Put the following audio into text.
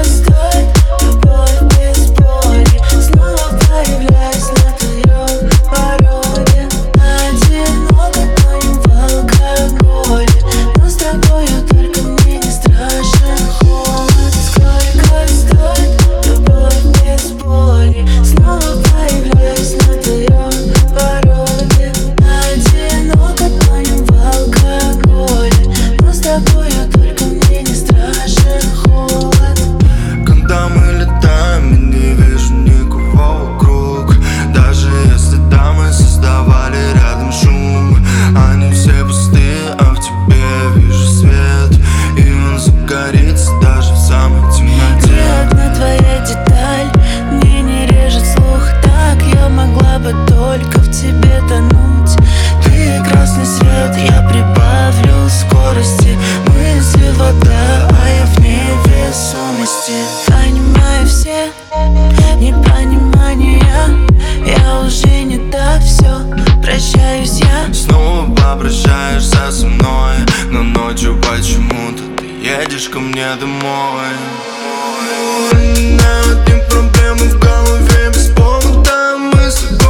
стоит любовь без боли. Снова появляюсь на твоем пороге. Одиноко тонем в алкоголе, но с тобою только мне не страшен холод. Сколько стоит любовь без боли? Снова появляюсь на твоем пороге. Одиноко тонем в алкоголе, но с тобою только мне не страшен холод. Когда мы летаем, я не вижу никого вокруг. Даже если там мы создавали рядом шум, они все пустые, а в тебе вижу свет, и он загорится даже в самой темноте. Ни одна твоя деталь мне не режет слух. Так я могла бы только в тебе тонуть. Ты красный свет, я прибавлю скорости. Мысли вода, а я в невесомости. Понимаю все непонимания, я уже не та, все, прощаюсь я. Снова попрощаешься со мной, но ночью почему-то ты едешь ко мне домой. Не одни проблемы в голове без повода. Мы с тобой